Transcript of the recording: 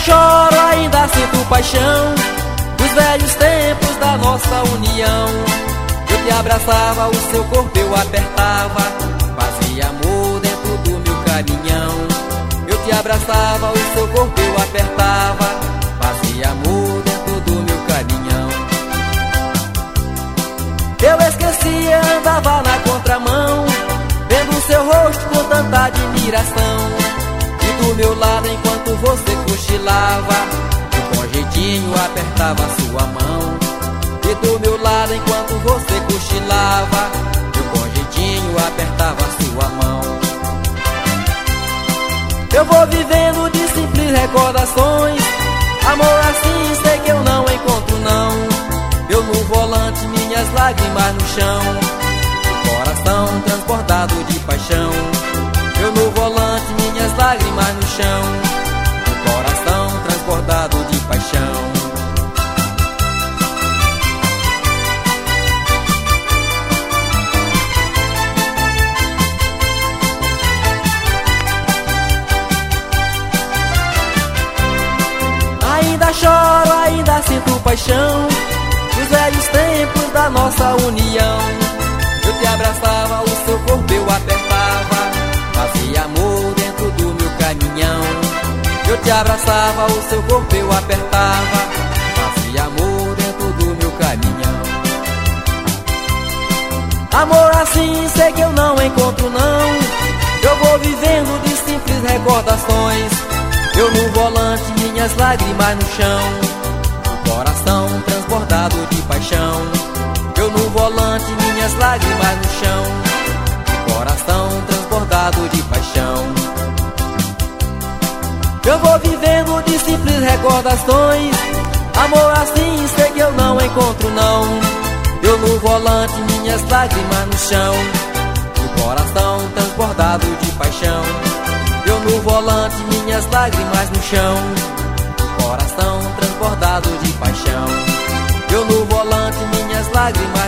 choro, ainda sinto paixão dos velhos tempos da nossa união. Eu te abraçava, o seu corpo eu apertava, fazia amor dentro do meu caminhão. Eu te abraçava, o seu corpo eu apertava, fazia amor dentro do meu caminhão. Eu esquecia, andava na contramão, vendo o seu rosto com tanta admiração. E do meu lado enquanto você cochilava, eu com jeitinho apertava sua mão. E do meu lado enquanto você cochilava, eu com jeitinho apertava sua mão. Eu vou vivendo de simples recordações, amor assim sei que eu não encontro não. Eu no volante, minhas lágrimas no chão, o coração transbordado de paixão. Eu no volante, minhas lágrimas no chão, o coração transbordado de paixão. Ainda choro, ainda sinto paixão dos velhos tempos da nossa união. Eu te abraçava, o seu corpo eu apertava, fazia amor dentro do meu caminhão. Eu te abraçava, o seu corpo eu apertava, fazia amor dentro do meu caminhão. Amor assim sei que eu não encontro não. Eu vou vivendo de simples recordações. Eu no volante, minhas lágrimas no chão, o coração transbordado de paixão. Eu no volante, minhas lágrimas no chão, o coração transbordado de paixão. Eu vou vivendo de simples recordações, amor assim sei que eu não encontro não. Eu no volante, minhas lágrimas no chão, o coração transbordado de paixão. Eu no volante, minhas lágrimas no chão, o coração transbordado de paixão. Eu no volante, minhas lágrimas